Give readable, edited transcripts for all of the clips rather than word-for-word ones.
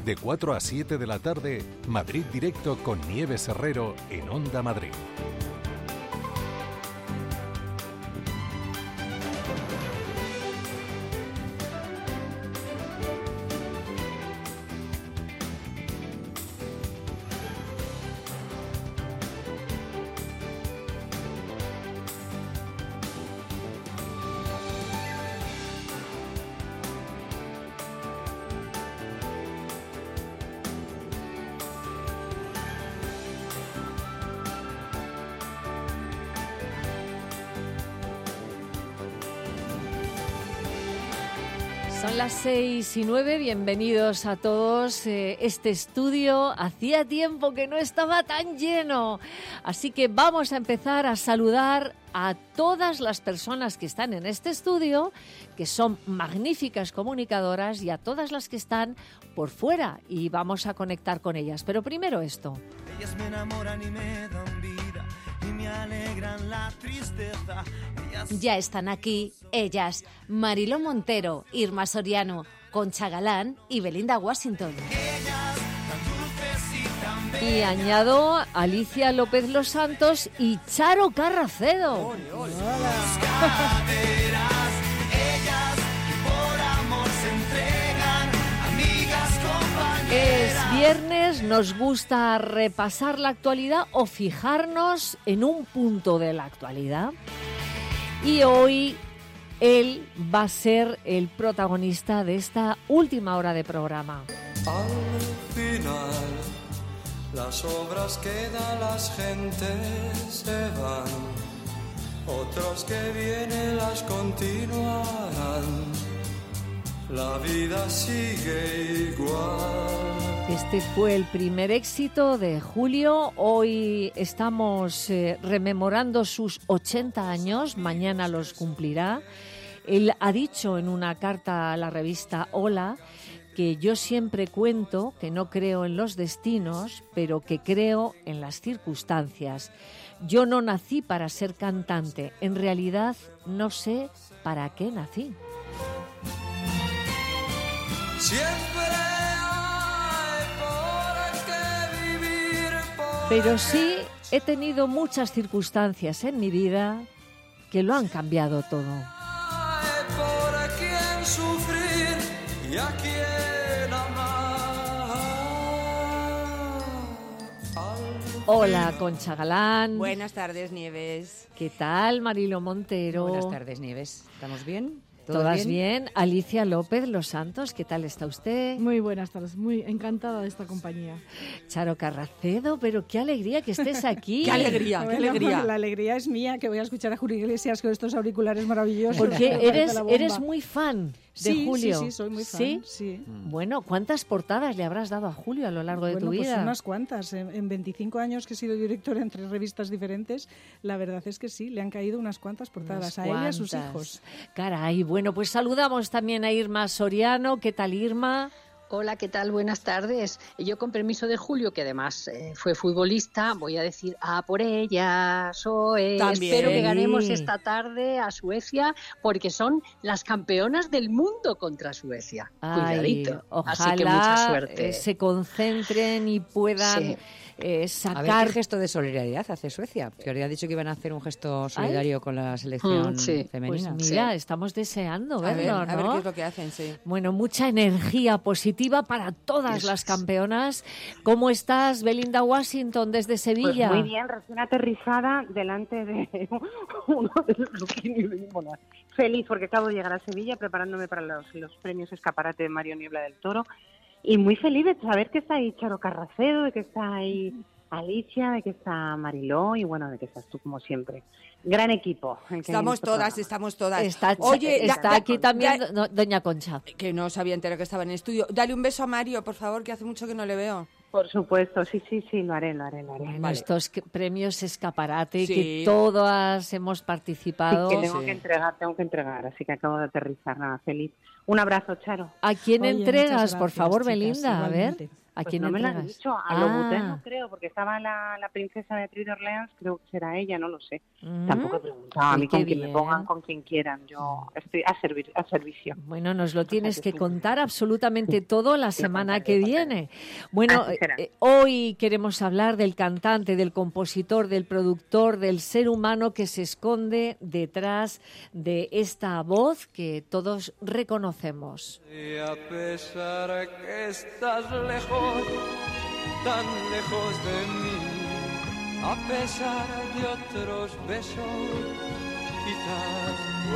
De 4 a 7 de la tarde, Madrid Directo con Nieves Herrero en Onda Madrid. Son las 6:09, bienvenidos a todos. Este estudio hacía tiempo que no estaba tan lleno, así que vamos a empezar a saludar a todas las personas que están en este estudio, que son magníficas comunicadoras, y a todas las que están por fuera, y vamos a conectar con ellas. Pero primero esto. Ellas me enamoran y me dan vida y me alegran la tristeza. Ya están aquí ellas, Mariló Montero, Irma Soriano, Concha Galán y Belinda Washington. Y añado Alicia López Los Santos y Charo Carracedo. Hola. Es viernes, nos gusta repasar la actualidad o fijarnos en un punto de la actualidad. Y hoy él va a ser el protagonista de esta última hora de programa. Al final, las obras quedan, las gentes se van, otros que vienen las continuarán, la vida sigue igual. Este fue el primer éxito de Julio. Hoy estamos rememorando sus 80 años, mañana los cumplirá. Él ha dicho en una carta a la revista Hola que yo siempre cuento que no creo en los destinos, pero que creo en las circunstancias. Yo no nací para ser cantante, en realidad no sé para qué nací. Siempre hay por qué vivir, Pero sí he tenido muchas circunstancias en mi vida que lo han cambiado todo. hay por quien sufrir y a quien amar. Hola, Concha Galán. Buenas tardes, Nieves. ¿Qué tal, Mariló Montero? Buenas tardes, Nieves. ¿Estamos bien? ¿Todas bien? Alicia López Los Santos, ¿qué tal está usted? Muy buenas tardes, muy encantada de esta compañía. Charo Carracedo, pero qué alegría que estés aquí. ¡Qué alegría, Bueno, qué alegría! La alegría es mía, que voy a escuchar a Julio Iglesias con estos auriculares maravillosos. Porque Me parece la bomba. eres muy fan de Julio. Sí, soy muy fan. ¿Sí? Sí. Bueno, ¿cuántas portadas le habrás dado a Julio a lo largo de tu Pues vida? unas cuantas. En 25 años que he sido directora en 3 revistas diferentes, la verdad es que sí, le han caído unas cuantas portadas a él y a sus hijos. Caray, bueno, pues saludamos también a Irma Soriano. ¿Qué tal, Irma? Hola, ¿qué tal? Buenas tardes. Yo, con permiso de Julio, que además fue futbolista, voy a decir por ellas. También. Espero que ganemos esta tarde a Suecia, porque son las campeonas del mundo contra Suecia. Ay, cuidadito. ojalá Así que mucha suerte. se concentren y puedan Sí. A ver sacar... qué gesto de solidaridad hace Suecia, que habría dicho que iban a hacer un gesto solidario con la selección sí. Pues femenina. mira, estamos deseando verlo, a ver ¿no? qué es lo que hacen, sí. Bueno, mucha energía positiva para todas Eso las es. campeonas. ¿Cómo estás, Belinda Washington, desde Pues Sevilla? muy bien, recién aterrizada delante de uno de los Luquini. Bueno, feliz porque acabo de llegar a Sevilla preparándome para los premios Escaparate de Mario Niebla del Toro y muy feliz de saber que está ahí Charo Carracedo, de que está ahí Alicia, de que está Mariló y bueno, de que estás tú como siempre. Gran equipo. Estamos todas. Está aquí también doña Concha. Que no sabía entero que estaba en el estudio. Dale un beso a Mario, por favor, que hace mucho que no le veo. Por supuesto, sí, lo haré. Bueno, Vale. estos premios Escaparate Sí. que todas hemos participado. Que tengo que entregar, así que acabo de aterrizar, nada, feliz. Un abrazo, Charo. ¿A quién Oye, entregas, muchas por gracias, favor, chicas, Belinda? A ver. igualmente. ¿A Pues quién no me lo han entregas? dicho, a Louboutin no creo, porque estaba la princesa de Tri de Orleans, creo que será ella, no lo sé. Tampoco he preguntado, a mí Qué con quien me bien. pongan, con quien quieran, yo estoy a servicio. Bueno, nos lo tienes que que sí. contar absolutamente todo la semana contaré, que lo contaré. viene. Bueno, Así será. hoy queremos hablar del cantante, del compositor, del productor, del ser humano que se esconde detrás de esta voz que todos reconocemos. Y a pesar que estás lejos, tan lejos de mí, a pesar de otros besos, quizás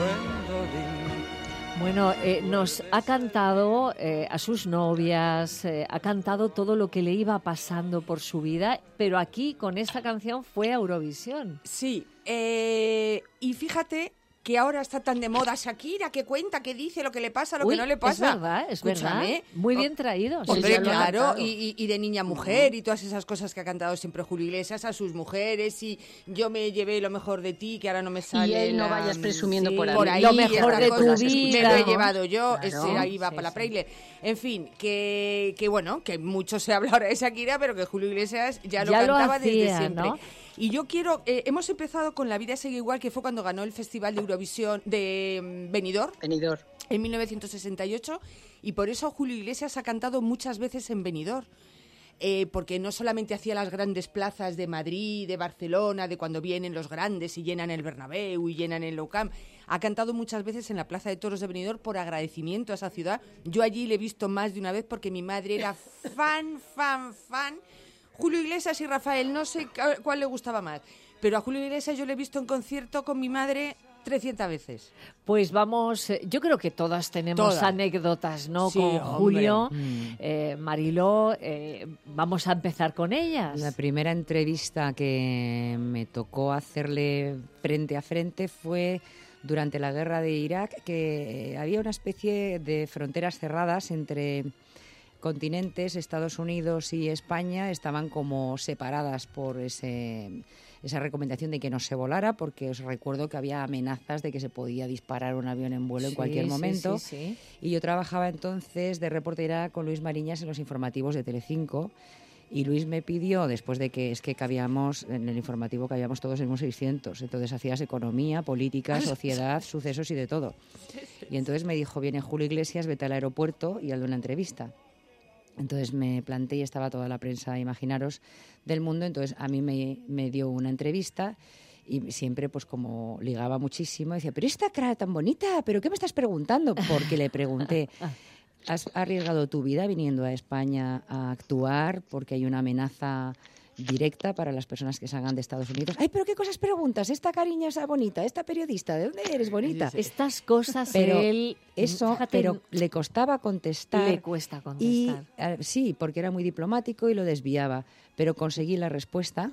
Gwendolyn. Bueno, nos ha cantado a sus novias, ha cantado todo lo que le iba pasando por su vida, pero aquí con esta canción fue a Eurovisión. Sí, y fíjate que ahora está tan de moda Shakira, que cuenta, que dice lo que le pasa, lo Uy, que no le pasa. Es verdad, es verdad. Escúchame. Muy bien traídos. Hombre, Sí, ya lo ha claro, cantado. y de niña a mujer y todas esas cosas que ha cantado siempre Julio Iglesias a sus mujeres y yo me llevé lo mejor de ti, que ahora no me sale. Y él no la- vayas presumiendo por ahí. por ahí. Lo mejor estas de tu cosas, vida, me lo he ¿no? llevado yo, Claro. ese ahí va Sí, para la sí. Preile. En fin, que bueno, que mucho se habla ahora de Shakira, pero que Julio Iglesias ya lo Ya lo cantaba desde hacía, siempre. ¿no? Y yo quiero, hemos empezado con La vida sigue igual, que fue cuando ganó el Festival de Eurovisión de Benidorm Benidorm. en 1968, y por eso Julio Iglesias ha cantado muchas veces en Benidorm. Porque no solamente hacía las grandes plazas de Madrid, de Barcelona, de cuando vienen los grandes y llenan el Bernabéu y llenan el Nou Camp, ha cantado muchas veces en la Plaza de Toros de Benidorm por agradecimiento a esa ciudad. Yo allí le he visto más de una vez porque mi madre era fan. Julio Iglesias y Rafael, no sé cuál le gustaba más, pero a Julio Iglesias yo le he visto en concierto con mi madre 300 veces. Pues vamos, yo creo que todas tenemos Todas. anécdotas, ¿no? Sí, con hombre. Julio, Mariló, vamos a empezar con ellas. La primera entrevista que me tocó hacerle frente a frente fue durante la guerra de Irak, que había una especie de fronteras cerradas entre continentes. Estados Unidos y España estaban como separadas por esa recomendación de que no se volara, porque os recuerdo que había amenazas de que se podía disparar un avión en vuelo en Sí, cualquier sí, momento. sí. Y yo trabajaba entonces de reportera con Luis Mariñas en los informativos de Telecinco. Y Luis me pidió, después de que cabíamos, en el informativo cabíamos todos en un 600, entonces hacías economía, política, sociedad, sucesos y de todo. Y entonces me dijo, viene Julio Iglesias, vete al aeropuerto y hazle una entrevista. Entonces me planté y estaba toda la prensa, imaginaros, del mundo. Entonces a mí me dio una entrevista y siempre, pues como ligaba muchísimo, decía, pero esta cara tan bonita, ¿pero qué me estás preguntando? Porque le pregunté, ¿has arriesgado tu vida viniendo a España a actuar porque hay una amenaza directa para las personas que salgan de Estados Unidos? Ay, pero ¿qué cosas preguntas? Esta cariña esa bonita, esta periodista, ¿de dónde eres bonita? Estas cosas Pero él, eso, fíjate, pero le costaba contestar. le cuesta Y contestar. sí, porque era muy diplomático y lo desviaba, pero conseguí la respuesta.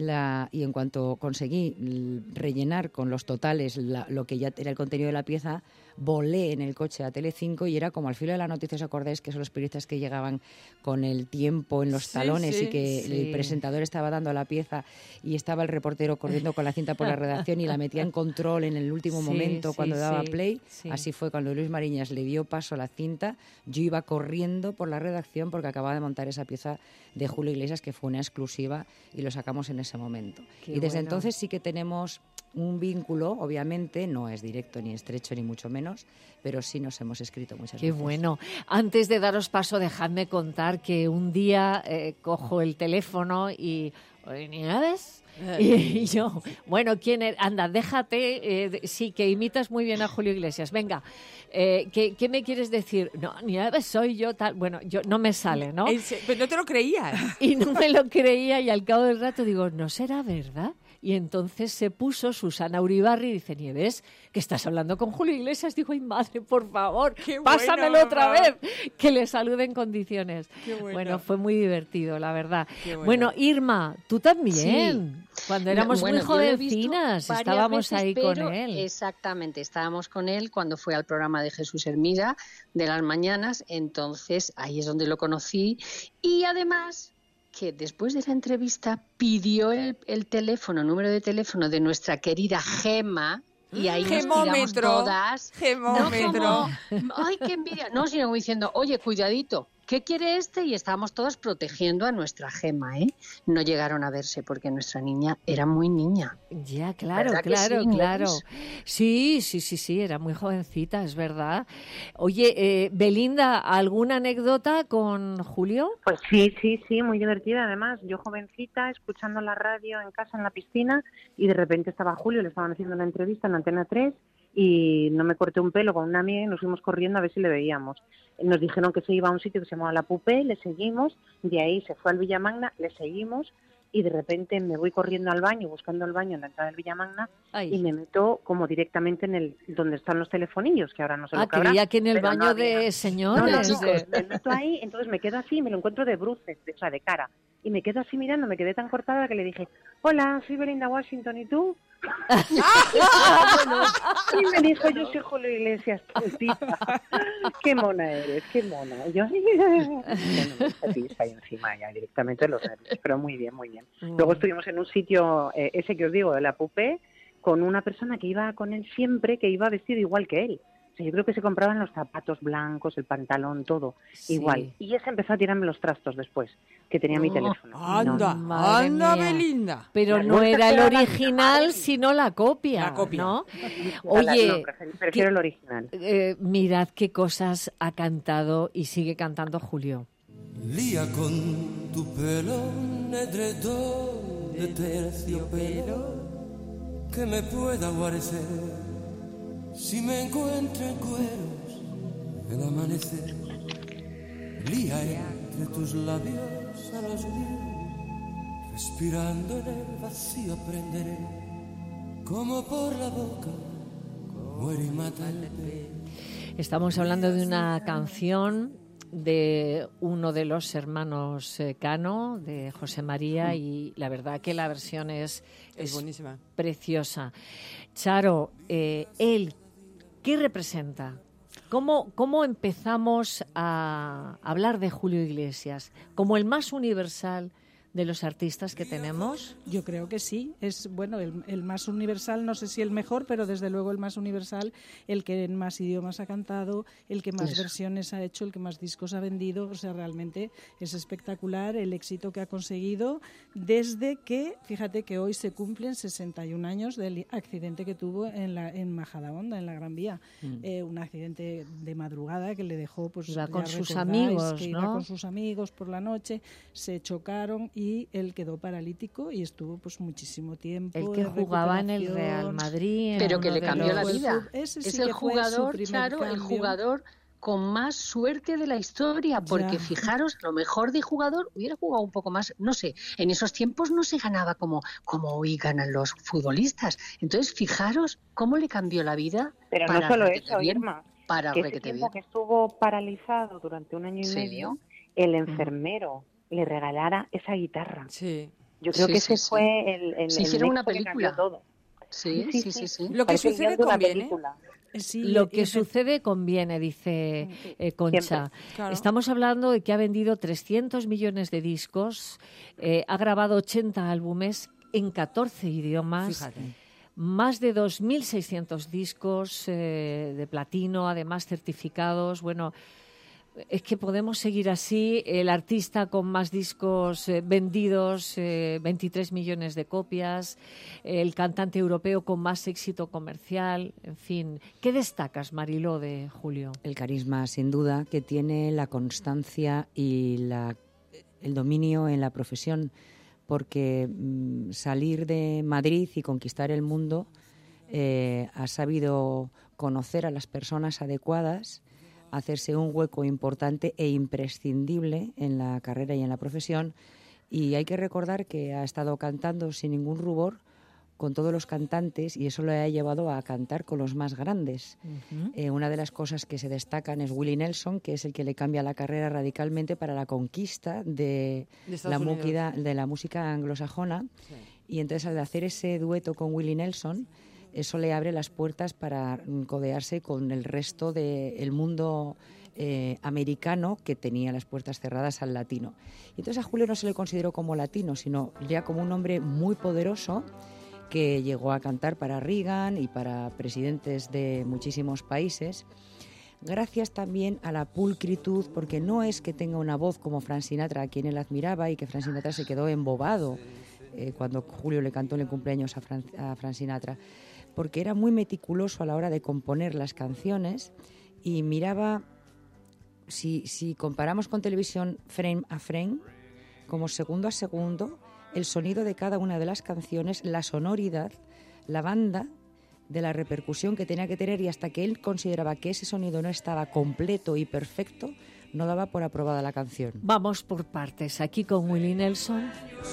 Y en cuanto conseguí rellenar con los totales lo que ya era el contenido de la pieza, volé en el coche a Telecinco y era como al filo de la noticia. ¿Os acordáis que son los periodistas que llegaban con el tiempo en los talones y que el presentador estaba dando la pieza y estaba el reportero corriendo con la cinta por la redacción y la metía en control en el último momento cuando daba play? Sí. Así fue cuando Luis Mariñas le dio paso a la cinta. Yo iba corriendo por la redacción porque acababa de montar esa pieza de Julio Iglesias, que fue una exclusiva, y lo sacamos en ese momento. Qué Y desde bueno. entonces sí que tenemos un vínculo, obviamente, no es directo ni estrecho ni mucho menos, pero sí nos hemos escrito muchas Qué veces. bueno. Antes de daros paso, dejadme contar que un día cojo el teléfono y... "Oye, Nieves". Y yo, bueno, ¿quién es? Anda, déjate, sí, que imitas muy bien a Julio Iglesias. Venga, ¿qué me quieres decir? No, Nieves, soy yo, tal. Bueno, yo no me sale, ¿no? Pero no te lo creías. Y no me lo creía y al cabo del rato digo, ¿no será verdad? Y entonces se puso Susana Uribarri y dice, Nieves, que estás hablando con Julio Iglesias. Digo, ay, madre, por favor, Qué bueno, pásamelo por otra favor. vez, que le salude en condiciones. Qué bueno. Fue muy divertido, la verdad. Qué bueno. Bueno, Irma, tú también. Cuando éramos Bueno, muy yo lo he visto jovencinas, varias estábamos veces, ahí pero con él. Exactamente, estábamos con él cuando fue al programa de Jesús Hermida de las mañanas, entonces ahí es donde lo conocí y además que después de la entrevista pidió el número de teléfono de nuestra querida Gema. Y ahí nos tiramos Gemómetro. todas. Gemómetro. No como, ay, qué envidia. No, sino como diciendo, oye, cuidadito, ¿qué quiere este? Y estábamos todos protegiendo a nuestra Gema, ¿eh? No llegaron a verse porque nuestra niña era muy niña. Ya, claro, ¿Verdad que claro, sí, claro. Nieves? Sí, era muy jovencita, es verdad. Oye, Belinda, ¿alguna anécdota con Julio? Pues sí, muy divertida además. Yo jovencita, escuchando la radio en casa, en la piscina, y de repente estaba Julio, le estaban haciendo una entrevista en Antena 3, y no me corté un pelo con una amiga y nos fuimos corriendo a ver si le veíamos. Nos dijeron que se iba a un sitio que se llamaba La Pupé, le seguimos, de ahí se fue al Villamagna, le seguimos, y de repente me voy corriendo al baño, buscando el baño en la entrada del Villamagna, y me meto como directamente en el donde están los telefonillos, que ahora no sé lo que habrá. Creía que en el pero baño no había. de señores. No, me meto ahí, entonces me quedo así, me lo encuentro de bruces, o sea, de cara. Y me quedo así mirando, me quedé tan cortada que le dije, hola, soy Belinda Washington, ¿y tú? Y me dijo, yo soy Julio Iglesias, puntita. Qué mona eres, qué mona. Y yo, bueno, me satisfa ahí encima ya directamente los nervios, pero muy bien, muy bien. Luego estuvimos en un sitio, ese que os digo, de La Pupé, con una persona que iba con él siempre, que iba vestido igual que él. O sea, yo creo que se compraban los zapatos blancos, el pantalón, todo igual. Y ese empezó a tirarme los trastos después, que tenía mi teléfono. Anda, Belinda. Pero no era el original, sino la copia, ¿no? Oye, prefiero el original. Mirad qué cosas ha cantado y sigue cantando Julio. Lía con tu pelo, un edredón de terciopelo que me pueda guarecer. Si me encuentro en cueros el amanecer, lía entre tus labios a los míos, respirando en el vacío aprenderé como por la boca muere y mata el pez. Estamos hablando de una canción de uno de los hermanos Cano, de José María, y la verdad que la versión es buenísima, preciosa. Charo, él, ¿qué representa? ¿Cómo empezamos a hablar de Julio Iglesias? ¿Como el más universal de los artistas que tenemos? Yo creo que sí, es bueno el más universal, no sé si el mejor, pero desde luego el más universal, el que en más idiomas ha cantado, el que más versiones ha hecho, el que más discos ha vendido. O sea, realmente es espectacular el éxito que ha conseguido desde que, fíjate que hoy se cumplen 61 años del accidente que tuvo en Majadahonda, en la Gran Vía. Un accidente de madrugada que le dejó, pues iba con sus amigos, ¿no? Iba con sus amigos por la noche, se chocaron y él quedó paralítico y estuvo pues muchísimo tiempo. El que jugaba en el Real Madrid. Pero que le cambió la vida. Es el jugador, Charo, el jugador con más suerte de la historia, porque fijaros, lo mejor de jugador hubiera jugado un poco más, no sé, en esos tiempos no se ganaba como hoy ganan los futbolistas. Entonces, fijaros cómo le cambió la vida. Pero no solo eso, Irma, para que ese tiempo que estuvo paralizado durante un año y medio, el enfermero le regalara esa guitarra. Sí. Yo creo que ese fue el se hicieron una película. Que cambió todo. Sí. Lo que sucede conviene. Lo que sucede conviene, dice Concha. Claro. Estamos hablando de que ha vendido 300 millones de discos, ha grabado 80 álbumes en 14 idiomas. Fíjate. Más de 2.600 discos de platino, además certificados. Bueno, es que podemos seguir así. El artista con más discos vendidos, 23 millones de copias. El cantante europeo con más éxito comercial. En fin, ¿qué destacas, Mariló, de Julio? El carisma, sin duda, que tiene, la constancia y el dominio en la profesión. Porque salir de Madrid y conquistar el mundo, ha sabido conocer a las personas adecuadas, hacerse un hueco importante e imprescindible en la carrera y en la profesión. Y hay que recordar que ha estado cantando sin ningún rubor con todos los cantantes, y eso le ha llevado a cantar con los más grandes. Una de las cosas que se destacan es Willie Nelson, que es el que le cambia la carrera radicalmente para la conquista de la música anglosajona. Sí. Y entonces, al hacer ese dueto con Willie Nelson, eso le abre las puertas para codearse con el resto del mundo americano, que tenía las puertas cerradas al latino. Y entonces a Julio no se le consideró como latino, sino ya como un hombre muy poderoso, que llegó a cantar para Reagan y para presidentes de muchísimos países. gracias también a la pulcritud, porque no es que tenga una voz como Frank Sinatra, a quien él admiraba, y que Frank Sinatra se quedó embobado cuando Julio le cantó en el cumpleaños a Frank Sinatra, porque era muy meticuloso a la hora de componer las canciones y miraba, si comparamos con televisión frame a frame, como segundo a segundo, el sonido de cada una de las canciones, la sonoridad, la banda, de la repercusión que tenía que tener, y hasta que él consideraba que ese sonido no estaba completo y perfecto, no daba por aprobada la canción. Vamos por partes, aquí con Willie Nelson.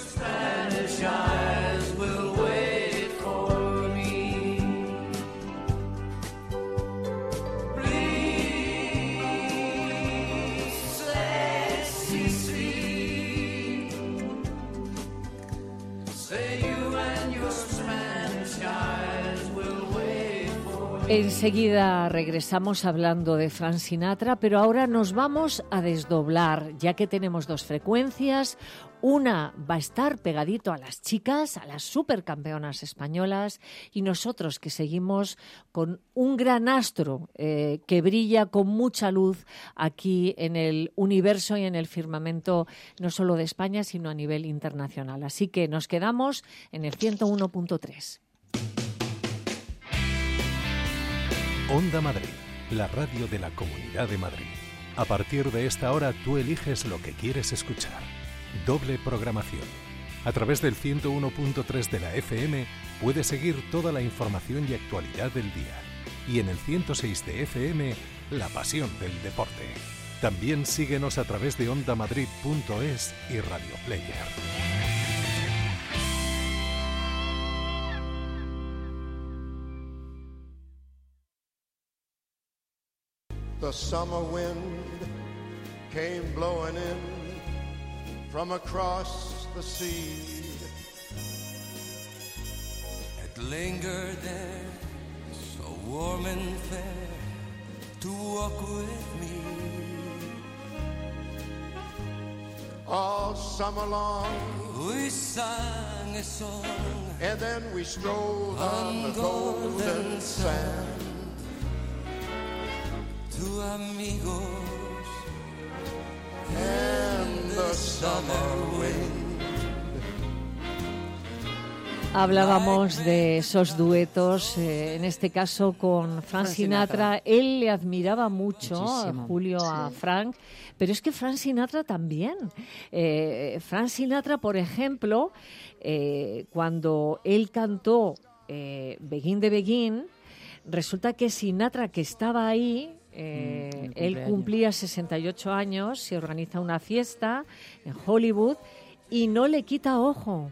Enseguida regresamos hablando de Frank Sinatra, pero ahora nos vamos a desdoblar, ya que tenemos dos frecuencias. Una va a estar pegadito a las chicas, a las supercampeonas españolas, y nosotros que seguimos con un gran astro que brilla con mucha luz aquí en el universo y en el firmamento, no solo de España, sino a nivel internacional. Así que nos quedamos en el 101.3. Onda Madrid, la radio de la Comunidad de Madrid. A partir de esta hora tú eliges lo que quieres escuchar. Doble programación. A través del 101.3 de la FM puedes seguir toda la información y actualidad del día. Y en el 106 de FM, la pasión del deporte. También síguenos a través de ondamadrid.es y Radio Player. The summer wind came blowing in from across the sea. It lingered there, so warm and fair, to walk with me. All summer long we sang a song, and then we strolled on the golden sand. To amigos and the summer wind. Hablábamos de esos duetos, en este caso con Frank Sinatra. Él le admiraba mucho, Julio, a Frank, pero es que Frank Sinatra también. Frank Sinatra, por ejemplo, cuando él cantó Begin de Begin, resulta que Sinatra, que estaba ahí, él cumplía 68 años, se organiza una fiesta en Hollywood y no le quita ojo.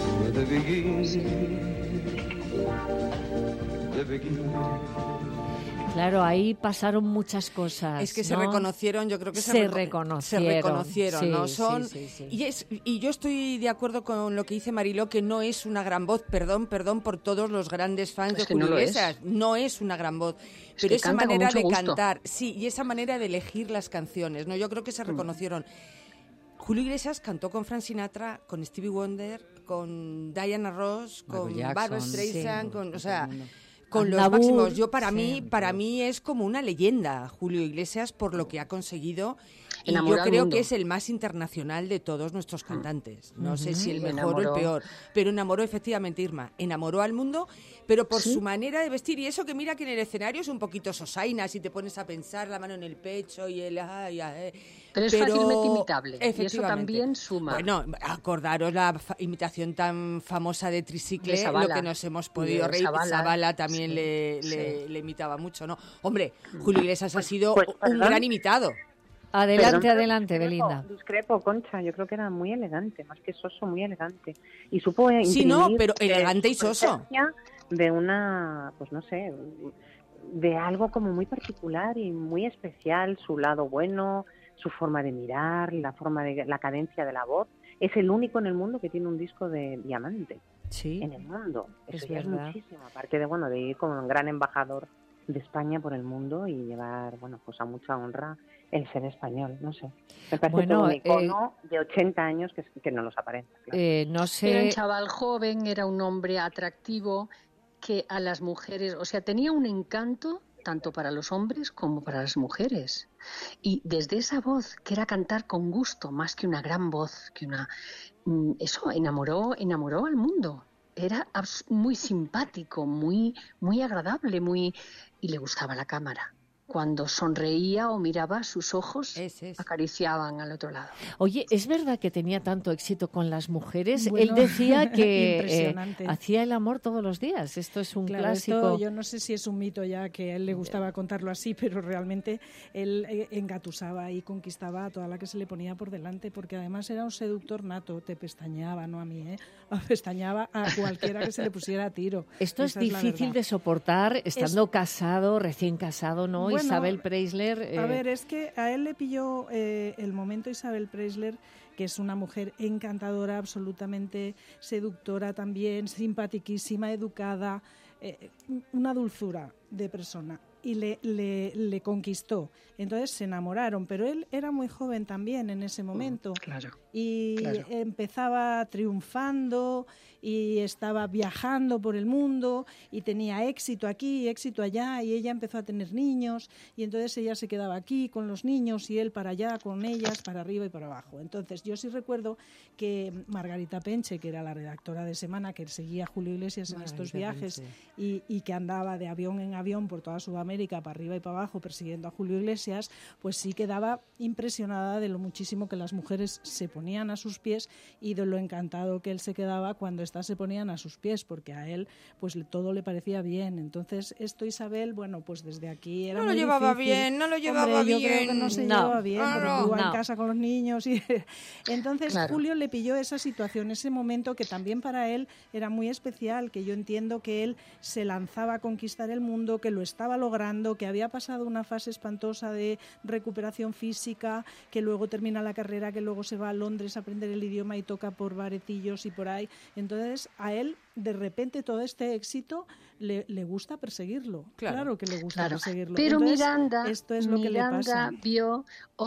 Claro, ahí pasaron muchas cosas. Es que ¿no? se reconocieron, yo creo que se reconocieron, sí, ¿no? Son, sí. Y yo estoy de acuerdo con lo que dice Mariló, que no es una gran voz, perdón por todos los grandes fans de Julio Iglesias, no es una gran voz, pero esa manera de cantar, sí, y esa manera de elegir las canciones, ¿no? Yo creo que se reconocieron. Julio Iglesias cantó con Frank Sinatra, con Stevie Wonder, con Diana Ross, con Barbra Streisand, con, o sea, con los máximos. Yo para mí es como una leyenda Julio Iglesias por lo que ha conseguido. Y yo creo que es el más internacional de todos nuestros cantantes. No sé si el mejor o el peor, pero enamoró efectivamente, Irma, enamoró al mundo, pero por su manera de vestir. Y eso que mira que en el escenario es un poquito sosaina, si te pones a pensar, la mano en el pecho y el... Pero es fácilmente imitable, y eso también suma. Bueno, acordaros la imitación tan famosa de Tricicle, lo que nos hemos podido reír. Zabala también le imitaba mucho, ¿no? Hombre, Julio Iglesias ha sido un gran imitado. Adelante, Belinda. Discrepo, Concha. Yo creo que era muy elegante, más que soso, muy elegante. Y supo imprimir... Sí, no, pero elegante y soso. De una, pues no sé, de algo como muy particular y muy especial, su lado bueno, su forma de mirar, la cadencia de la voz. Es el único en el mundo que tiene un disco de diamante. Sí. En el mundo. Eso es ya verdad. es muchísimo. Aparte de ir como un gran embajador de España por el mundo y llevar, pues a mucha honra el ser español, no sé. Me parece todo un icono de 80 años que no los aparenta. Claro. No sé. Era un chaval joven, era un hombre atractivo que a las mujeres, o sea, tenía un encanto tanto para los hombres como para las mujeres. Y desde esa voz, que era cantar con gusto, más que una gran voz, eso enamoró al mundo. Era muy simpático, muy agradable, y le gustaba la cámara. Cuando sonreía o miraba, sus ojos acariciaban al otro lado. Oye, ¿es verdad que tenía tanto éxito con las mujeres? Bueno, él decía que impresionante. hacía el amor todos los días. Esto es un clásico. Esto, yo no sé si es un mito ya, que a él le gustaba contarlo así, pero realmente él engatusaba y conquistaba a toda la que se le ponía por delante, porque además era un seductor nato. Te pestañeaba, no a mí, pestañeaba a cualquiera que se le pusiera a tiro. Esto es difícil de soportar estando casado, recién casado, ¿no? Bueno, Isabel Preisler. A ver, es que a él le pilló el momento Isabel Preisler, que es una mujer encantadora, absolutamente seductora también, simpatiquísima, educada, una dulzura de persona. Y le conquistó. Entonces se enamoraron, pero él era muy joven también en ese momento. Claro. Empezaba triunfando y estaba viajando por el mundo y tenía éxito aquí, éxito allá, y ella empezó a tener niños y entonces ella se quedaba aquí con los niños y él para allá con ellas, para arriba y para abajo. Entonces yo sí recuerdo que Margarita Penche, que era la redactora de Semana, que seguía a Julio Iglesias en estos viajes y que andaba de avión en avión por toda Sudamérica, para arriba y para abajo, persiguiendo a Julio Iglesias, pues sí quedaba impresionada de lo muchísimo que las mujeres se ponían a sus pies y de lo encantado que él se quedaba cuando éstas se ponían a sus pies, porque a él pues todo le parecía bien. Entonces esto, Isabel, bueno, pues desde aquí era muy difícil. No lo llevaba bien. Yo creo que no se llevaba bien, porque iba en no. casa con los niños. Y entonces Claro. Julio le pilló esa situación, ese momento que también para él era muy especial, que yo entiendo que él se lanzaba a conquistar el mundo, que lo estaba logrando, que había pasado una fase espantosa de recuperación física, que luego termina la carrera, que luego se va a Londres a aprender el idioma y toca por barecillos y por ahí. Entonces a él de repente todo este éxito le gusta perseguirlo. Claro que le gusta perseguirlo. Pero entonces, Miranda, esto es lo que le pasa. vio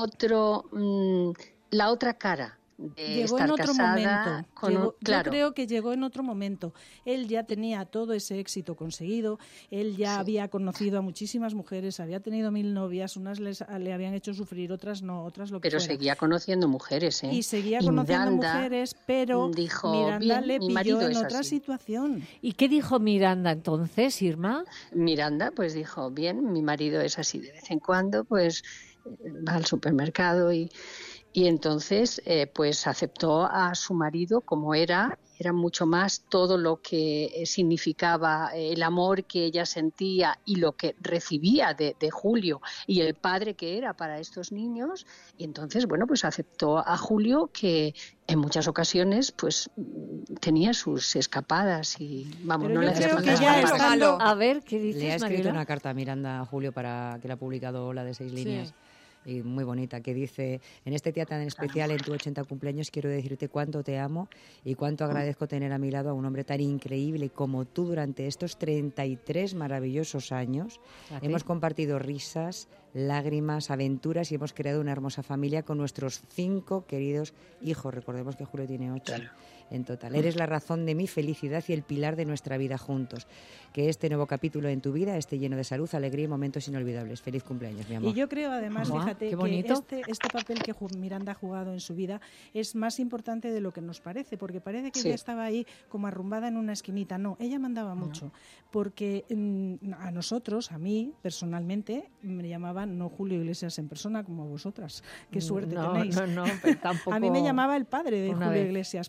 la otra cara de llegó estar en otro casada momento. claro. Yo creo que llegó en otro momento. Él ya tenía todo ese éxito conseguido, él ya había conocido a muchísimas mujeres, había tenido 1000 novias, unas le habían hecho sufrir, otras no, otras lo que Pero fuera. seguía conociendo mujeres, Y seguía conociendo Miranda mujeres, pero dijo, Miranda bien, le mi pilló marido en es otra así. situación. ¿Y qué dijo Miranda entonces, Irma? Miranda pues dijo, bien, mi marido es así, de vez en cuando pues va al supermercado y entonces pues aceptó a su marido como era mucho más todo lo que significaba el amor que ella sentía y lo que recibía de Julio y el padre que era para estos niños, y entonces bueno, pues aceptó a Julio, que en muchas ocasiones pues tenía sus escapadas y vamos, Pero no yo le hacía creo falta que ya escapar. estando... A ver, ¿qué dices, Le ha escrito Marilo? una carta a Miranda a Julio para que la ha publicado, la de 6 líneas. Y muy bonita, que dice: en este día tan especial, en tu 80 cumpleaños, quiero decirte cuánto te amo y cuánto agradezco tener a mi lado a un hombre tan increíble como tú durante estos 33 maravillosos años. Hemos compartido risas, lágrimas, aventuras y hemos creado una hermosa familia con nuestros 5 queridos hijos. Recordemos que Julio tiene 8. Claro. En total, eres la razón de mi felicidad y el pilar de nuestra vida juntos. Que este nuevo capítulo en tu vida esté lleno de salud, alegría y momentos inolvidables. Feliz cumpleaños, mi amor. Y yo creo, además, fíjate, que este papel que Miranda ha jugado en su vida es más importante de lo que nos parece, porque parece que ella estaba ahí como arrumbada en una esquinita. No, ella mandaba mucho, porque a nosotros, a mí, personalmente, me llamaban no Julio Iglesias en persona, como vosotras. Qué suerte tenéis. No, pero tampoco... A mí me llamaba el padre de Julio vez. Iglesias,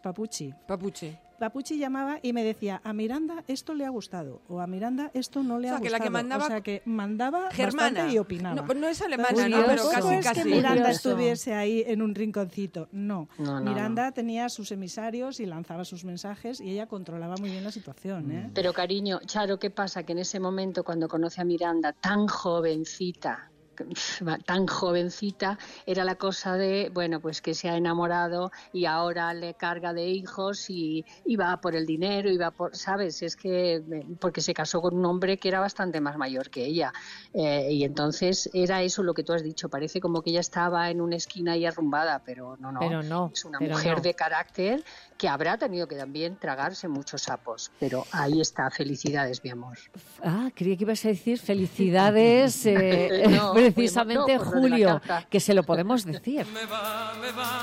Papuchi llamaba y me decía: a Miranda esto le ha gustado, o a Miranda esto no le ha gustado. O sea, que mandaba Germana. bastante y opinaba. No es alemana, ¿no? pero casi. casi. Que Miranda Curioso. estuviese ahí en un rinconcito. No. Miranda tenía sus emisarios y lanzaba sus mensajes y ella controlaba muy bien la situación, ¿eh? Pero cariño, Charo, ¿qué pasa? Que en ese momento, cuando conoce a Miranda tan jovencita, tan jovencita, era la cosa de, bueno, pues que se ha enamorado y ahora le carga de hijos y va por el dinero, y va por, ¿sabes? Es que, porque se casó con un hombre que era bastante más mayor que ella. Y entonces era eso lo que tú has dicho, parece como que ella estaba en una esquina y arrumbada, pero no, es una mujer de carácter que habrá tenido que también tragarse muchos sapos, pero ahí está, felicidades, mi amor. Creía que ibas a decir felicidades, precisamente Julio, que se lo podemos decir. Me va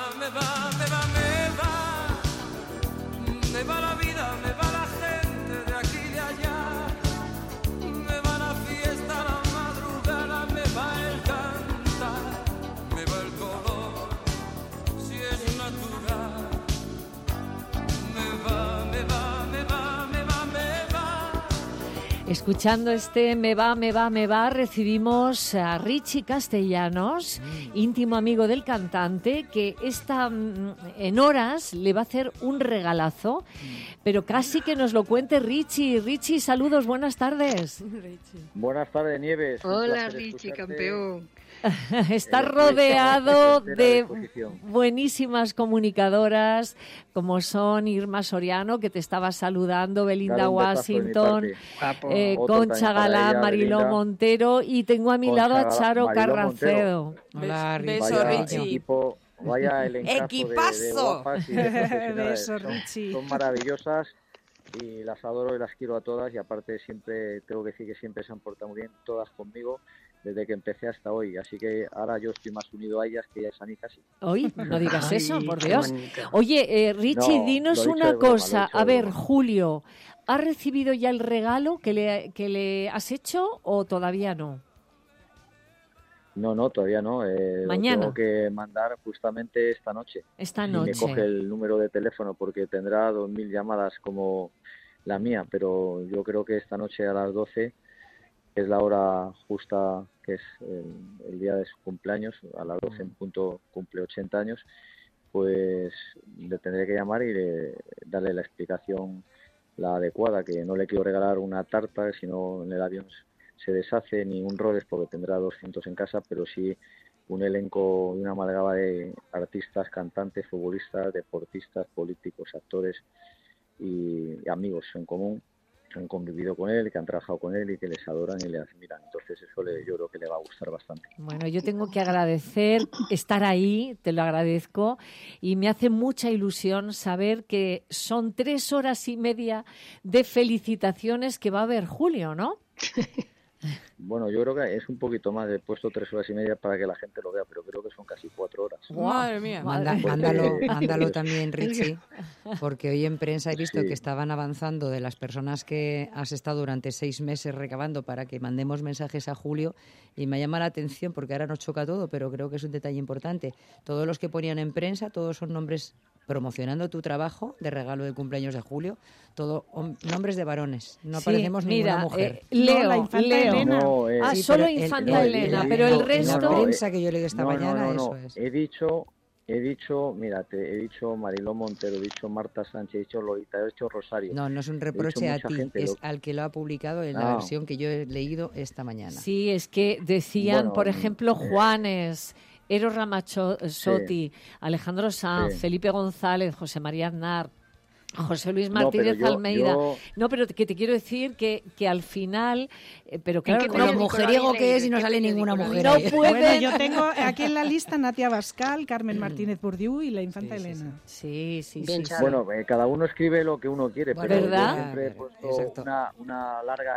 la vida, me va la gente de aquí y de allá, me va la fiesta, la madrugada, me va el cantar, me va el color, si es natural, me va. Escuchando este me va, recibimos a Richie Castellanos, íntimo amigo del cantante, que en horas le va a hacer un regalazo, pero casi que nos lo cuente Richie. Richie, saludos, buenas tardes. Buenas tardes, Nieves. Hola, Richie, campeón. Está rodeado de buenísimas comunicadoras como son Irma Soriano, que te estaba saludando, Belinda Washington, Concha Galán, Mariló Montero, y tengo a mi lado a Charo Carracedo. Hola, beso, Richie. Vaya el ¡Equipazo! Beso, Richie. Son maravillosas y las adoro y las quiero a todas, y aparte siempre tengo que decir que siempre se han portado muy bien todas conmigo desde que empecé hasta hoy, así que ahora yo estoy más unido a ellas que ellas a mí casi. Oye, no digas eso, por Dios. Oye, Richie, dinos una cosa. A ver, Julio, ¿has recibido ya el regalo que le has hecho o todavía no? No, todavía no. Mañana. Lo tengo que mandar justamente esta noche. Esta noche. Y me coge el número de teléfono porque tendrá 2000 llamadas como la mía, pero yo creo que esta noche a las 12 es la hora justa, que es el día de su cumpleaños, a las 12 en punto cumple 80 años, pues le tendré que llamar y darle la explicación la adecuada, que no le quiero regalar una tarta, sino en el avión se deshace, ni un Rolex porque tendrá 200 en casa, pero sí un elenco y una amalgama de artistas, cantantes, futbolistas, deportistas, políticos, actores y amigos en común, que han convivido con él, que han trabajado con él y que les adoran y le admiran. Entonces eso yo creo que le va a gustar bastante. Bueno, yo tengo que agradecer estar ahí, te lo agradezco, y me hace mucha ilusión saber que son 3 horas y media de felicitaciones que va a haber Julio, ¿no? Bueno, yo creo que es un poquito más. He puesto 3 horas y media para que la gente lo vea, pero creo que son casi 4 horas. Madre mía. Mándalo también, Richie, porque hoy en prensa he visto que estaban avanzando de las personas que has estado durante 6 meses recabando para que mandemos mensajes a Julio, y me llama la atención porque ahora nos choca todo, pero creo que es un detalle importante. Todos los que ponían en prensa, todos son nombres promocionando tu trabajo de regalo de cumpleaños de Julio, todo nombres de varones, no aparecemos ninguna mujer. Leo, la infanta Elena. No, solo infanta Elena, pero el resto... En la prensa que yo leí esta mañana, no. eso es. He dicho, mírate, he dicho Mariló Montero, he dicho Marta Sánchez, he dicho Lolita, he dicho Rosario. No es un reproche a ti, es al que lo ha publicado en la versión que yo he leído esta mañana. Sí, es que decían, por ejemplo, Juanes, Eros Ramazzotti, Alejandro Sanz, Felipe González, José María Aznar, José Luis Martínez Almeida. No, pero que te quiero decir que al final, pero claro, con lo mujeriego que es y no sale ninguna mujer. No puede. Bueno, yo tengo aquí en la lista Natia Bascal, Carmen Martínez Bourdieu y la infanta Elena. Sí. Bueno, cada uno escribe lo que uno quiere, pero ¿verdad? yo siempre he puesto una larga,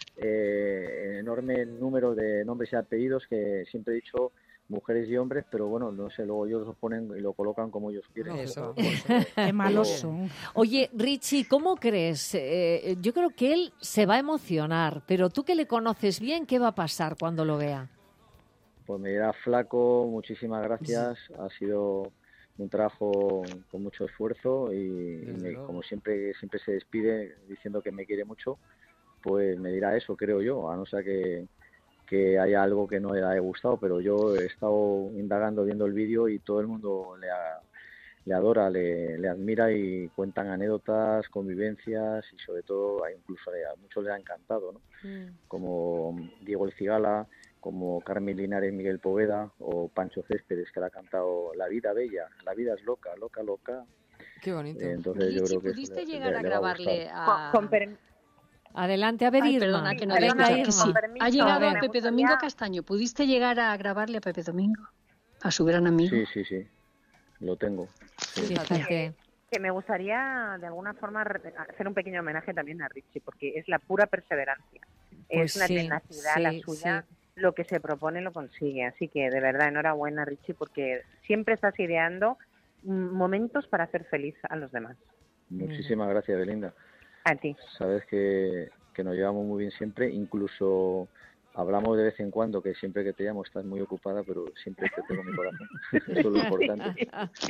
enorme número de nombres y apellidos, que siempre he dicho mujeres y hombres, pero bueno, no sé, luego ellos lo ponen y lo colocan como ellos quieren. Eso. Qué malos son. Oye, Richie, ¿cómo crees? Yo creo que él se va a emocionar, pero tú que le conoces bien, ¿qué va a pasar cuando lo vea? Pues me dirá: flaco, muchísimas gracias, ha sido un trabajo con mucho esfuerzo y como siempre se despide diciendo que me quiere mucho, pues me dirá eso, creo yo, a no ser que haya algo que no le haya gustado, pero yo he estado indagando, viendo el vídeo, y todo el mundo le adora, le admira, y cuentan anécdotas, convivencias, y sobre todo incluso a muchos les ha encantado, ¿no? Como Diego El Cigala, como Carmen Linares, Miguel Poveda o Pancho Céspedes, que le ha cantado La vida bella, la vida es loca, loca, loca. Qué bonito. Entonces yo creo que ¿pudiste eso llegar a le va grabarle gustar. Adelante, a ver, Ay, Irma. perdona, que no Venga, te Irma. sí. Ha llegado A a ver. Pepe Domingo Castaño. ¿Pudiste llegar a grabarle a Pepe Domingo? A su gran amigo. Sí, lo tengo. Sí. Fíjate. Que me gustaría de alguna forma hacer un pequeño homenaje también a Richie, porque es la pura perseverancia. Pues es una sí, tenacidad sí, la suya. sí. Lo que se propone lo consigue. Así que de verdad, enhorabuena, Richie, porque siempre estás ideando momentos para hacer feliz a los demás. Muchísimas gracias, Belinda. A ti. Sabes que nos llevamos muy bien siempre, incluso hablamos de vez en cuando, que siempre que te llamo estás muy ocupada, pero siempre te tengo en mi corazón. Eso es lo importante.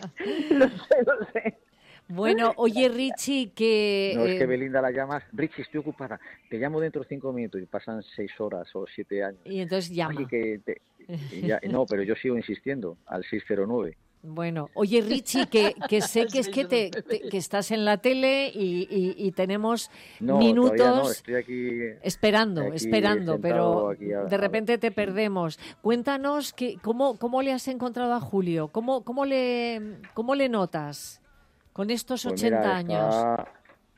Lo sé. Bueno, oye, Richie, que... No es que Belinda la llamas, Richie, estoy ocupada, te llamo dentro de 5 minutos y pasan 6 horas o 7 años. Y entonces llama. Oye, no, pero yo sigo insistiendo al 609. Bueno, oye, Richie, que sé que es que estás en la tele y tenemos minutos todavía no, estoy aquí esperando, sentado pero aquí de repente te perdemos. Cuéntanos cómo le has encontrado a Julio, cómo le notas con estos Pues 80 mira, años.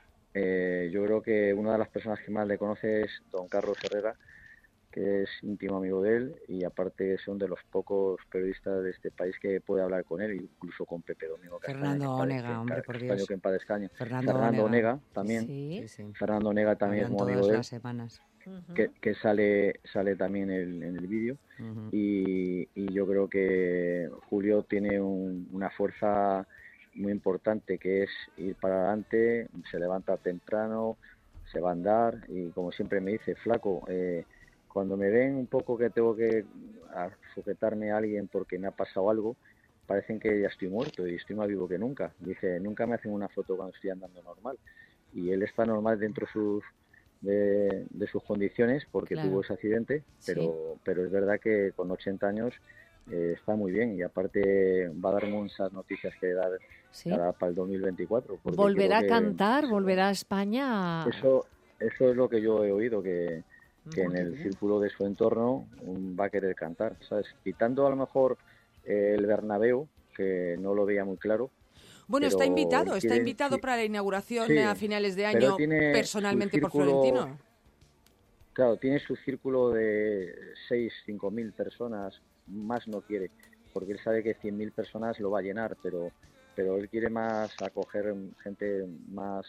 Yo creo que una de las personas que más le conoce es don Carlos Herrera, que es íntimo amigo de él, y aparte son de los pocos periodistas de este país que puede hablar con él, incluso con Pepe Domingo Castaño. Fernando Onega, hombre, por Dios. Que en paz descanse. Fernando Onega también. Sí. Fernando Onega también es muy amigo de él. Las semanas. Que sale también en el vídeo. Y yo creo que Julio tiene una fuerza muy importante, que es ir para adelante, se levanta temprano, se va a andar, y como siempre me dice, flaco, cuando me ven un poco que tengo que sujetarme a alguien porque me ha pasado algo, parecen que ya estoy muerto y estoy más vivo que nunca. Dice, nunca me hacen una foto cuando estoy andando normal. Y él está normal dentro de sus condiciones, porque tuvo ese accidente, pero es verdad que con 80 años está muy bien, y aparte va a dar muchas noticias que dar para el 2024. ¿Volverá a cantar? ¿Volverá a España? Eso es lo que yo he oído, que en el círculo de su entorno va a querer cantar, ¿sabes? Quitando a lo mejor el Bernabéu, que no lo veía muy claro. Bueno, está invitado para la inauguración a finales de año, personalmente por Florentino. Claro, tiene su círculo de 5.000 personas, más no quiere, porque él sabe que 100.000 personas lo va a llenar, pero él quiere más acoger gente más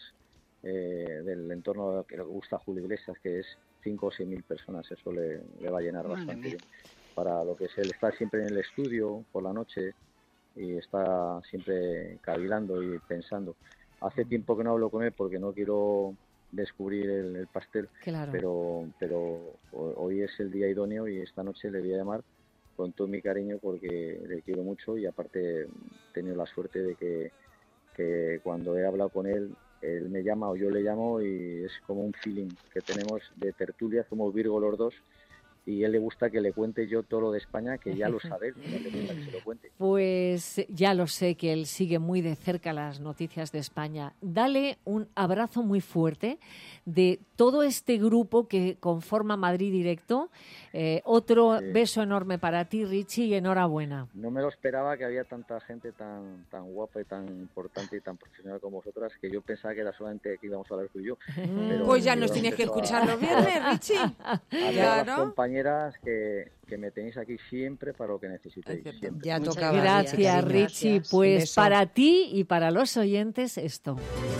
del entorno que le gusta a Julio Iglesias, que es 5 o 6.000 personas. Eso le va a llenar bastante bien. Para lo que es él, está siempre en el estudio por la noche y está siempre cavilando y pensando. Hace tiempo que no hablo con él porque no quiero descubrir el pastel, pero hoy es el día idóneo y esta noche le voy a llamar con todo mi cariño porque le quiero mucho, y aparte he tenido la suerte de que cuando he hablado con él me llama o yo le llamo, y es como un feeling que tenemos de tertulia, somos Virgo los dos, y a él le gusta que le cuente yo todo lo de España, que ya lo sabe, pero le gusta que se lo cuente. Pues ya lo sé, que él sigue muy de cerca las noticias de España. Dale un abrazo muy fuerte de todo este grupo que conforma Madrid Directo. Otro beso enorme para ti, Richie, y enhorabuena. No me lo esperaba, que había tanta gente tan guapa y tan importante y tan profesional como vosotras, que yo pensaba que era solamente que íbamos a hablar tú y yo. Pero pues ya nos tienes que escuchar los viernes, Richie. Claro. Compañeras que me tenéis aquí siempre para lo que necesitéis. Ya tocaba. Gracias, Richie. Pues beso. Para ti y para los oyentes esto.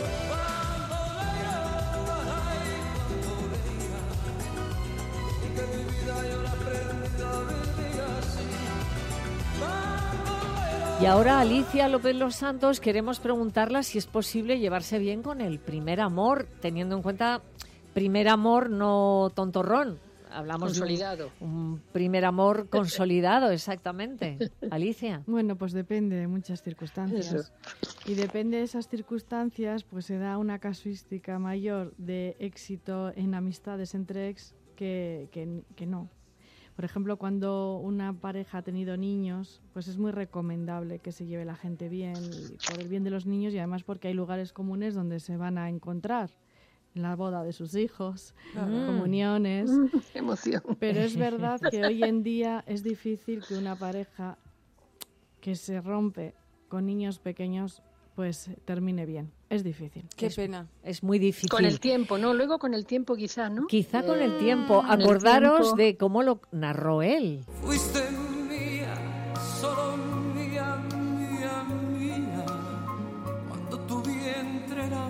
Y ahora, Alicia López Los Santos, queremos preguntarla si es posible llevarse bien con el primer amor, teniendo en cuenta primer amor no tontorrón. Hablamos consolidado. De un primer amor consolidado, exactamente. Alicia. Bueno, pues depende de muchas circunstancias. Eso. Y depende de esas circunstancias, pues se da una casuística mayor de éxito en amistades entre ex que no. Por ejemplo, cuando una pareja ha tenido niños, pues es muy recomendable que se lleve la gente bien, por el bien de los niños y además porque hay lugares comunes donde se van a encontrar. la boda de sus hijos, comuniones. ¡Qué emoción! Pero es verdad que hoy en día es difícil que una pareja que se rompe con niños pequeños pues termine bien. Es difícil. Qué pena. Es muy difícil. Con el tiempo, ¿no? Luego con el tiempo quizá, ¿no? Quizá con el tiempo. Acordaros de cómo lo narró él. Fuiste mía, solo mía, mía, mía, cuando tu vientre era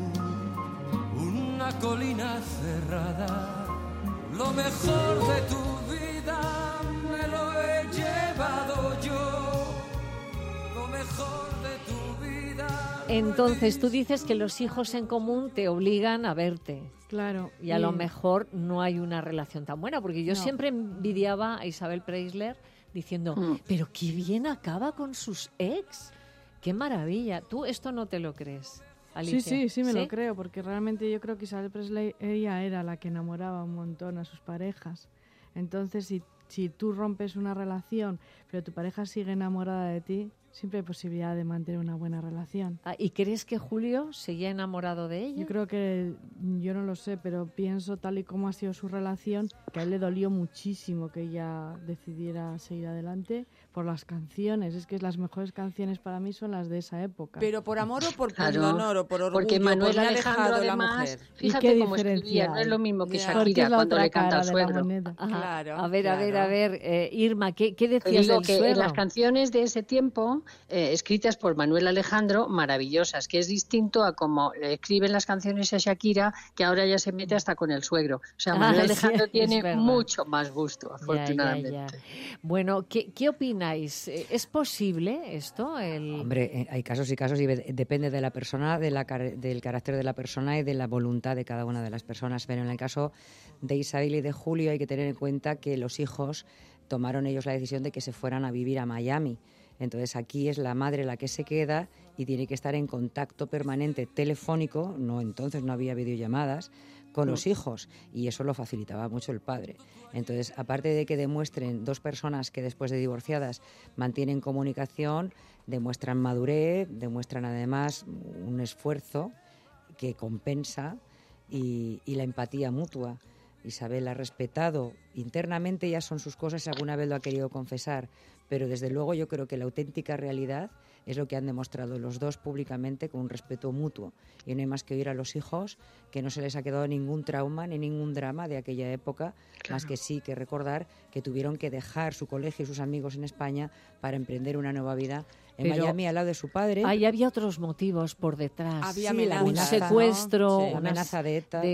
una colina cerrada. Lo mejor de tu vida me lo he llevado yo. Lo mejor de tu vida. Entonces tú dices que los hijos en común te obligan a verte. Claro. Y a lo mejor no hay una relación tan buena, porque yo No. siempre envidiaba a Isabel Preisler diciendo, pero qué bien acaba con sus ex. Qué maravilla. Tú esto no te lo crees, Alicia. Sí, me lo creo, porque realmente yo creo que Isabel Presley, ella era la que enamoraba un montón a sus parejas. Entonces, si tú rompes una relación, pero tu pareja sigue enamorada de ti, siempre hay posibilidad de mantener una buena relación. ¿Y crees que Julio seguía enamorado de ella? Yo creo que, yo no lo sé, pero pienso tal y como ha sido su relación, que a él le dolió muchísimo que ella decidiera seguir adelante por las canciones. Es que las mejores canciones para mí son las de esa época. Pero por amor o por Claro, pundonor o por orgullo, porque Manuel por no Alejandro, dejado la además, mujer. fíjate cómo escribía, no es lo mismo que Ya. Porque Shakira es la cuando otra le canta al cara de la suegro. moneda. Ajá. Claro, A ver, claro. Irma, ¿qué Te decías digo del que suegro? las canciones de ese tiempo, escritas por Manuel Alejandro, maravillosas, que es distinto a como escriben las canciones a Shakira, que ahora ya se mete hasta con el suegro. O sea, Manuel sí, Alejandro es tiene verdad. mucho más gusto, afortunadamente. Ya. Bueno, ¿qué opináis? ¿Es posible esto? Hombre, hay casos y casos y depende de la persona, del carácter de la persona y de la voluntad de cada una de las personas. Pero en el caso de Isabel y de Julio hay que tener en cuenta que los hijos tomaron ellos la decisión de que se fueran a vivir a Miami. Entonces aquí es la madre la que se queda y tiene que estar en contacto permanente telefónico, entonces no había videollamadas, con los hijos, y eso lo facilitaba mucho el padre. Entonces, aparte de que demuestren dos personas que después de divorciadas mantienen comunicación, demuestran madurez, demuestran además un esfuerzo que compensa y la empatía mutua. Isabel ha respetado internamente, ya son sus cosas, alguna vez lo ha querido confesar, pero desde luego yo creo que la auténtica realidad es lo que han demostrado los dos públicamente con un respeto mutuo. Y no hay más que oír a los hijos que no se les ha quedado ningún trauma ni ningún drama de aquella época, más que sí que recordar que tuvieron que dejar su colegio y sus amigos en España para emprender una nueva vida en Miami al lado de su padre. Ahí había otros motivos por detrás. Había un amenazas, secuestro, ¿no? Sí, amenaza de ETA.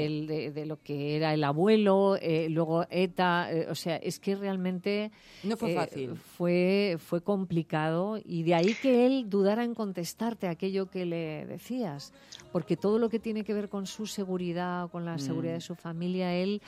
de lo que era el abuelo, luego ETA. O sea, es que realmente no fue fácil. Fue complicado, y de ahí que él dudara en contestarte aquello que le decías, porque todo lo que tiene que ver con su seguridad, con la seguridad de su familia, él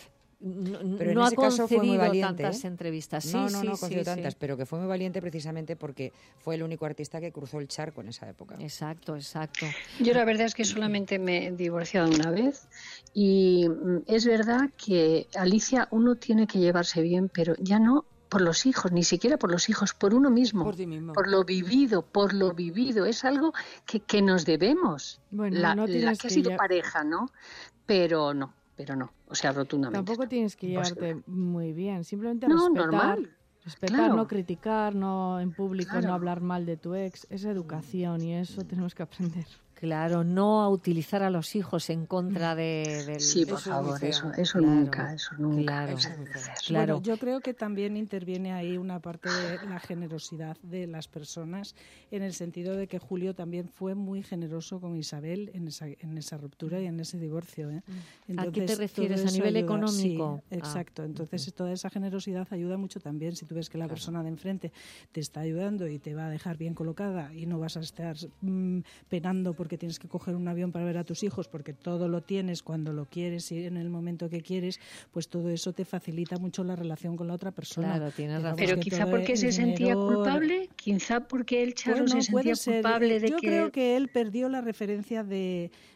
pero no ha ese caso fue muy concedido valiente, tantas entrevistas. No concedió tantas, pero que fue muy valiente precisamente porque fue el único artista que cruzó el charco en esa época. Exacto. Yo la verdad es que solamente me he divorciado una vez, y es verdad que, Alicia, uno tiene que llevarse bien, pero ya no por los hijos, ni siquiera por los hijos, por uno mismo, por ti mismo, por lo vivido, es algo que nos debemos. Bueno, la que ha sido pareja, ¿no? Pero no, o sea, rotundamente. Tampoco tienes que llevarte muy bien, simplemente normal. Respetar, Claro. no criticar, no en público, Claro. no hablar mal de tu ex, es educación y eso tenemos que aprender. Claro, no a utilizar a los hijos en contra del... Sí, por favor, eso claro, nunca. Claro. Bueno, yo creo que también interviene ahí una parte de la generosidad de las personas, en el sentido de que Julio también fue muy generoso con Isabel en esa ruptura y en ese divorcio. Entonces, ¿a qué te refieres? todo ¿A eso nivel ayuda. económico? Sí, exacto. Entonces, toda esa generosidad ayuda mucho también. Si tú ves que la persona de enfrente te está ayudando y te va a dejar bien colocada y no vas a estar penando porque tienes que coger un avión para ver a tus hijos, porque todo lo tienes cuando lo quieres y en el momento que quieres, pues todo eso te facilita mucho la relación con la otra persona. Claro, tienes razón. Pero quizá porque se sentía culpable, quizá porque él, Charo, se sentía culpable de Yo creo que él perdió la referencia de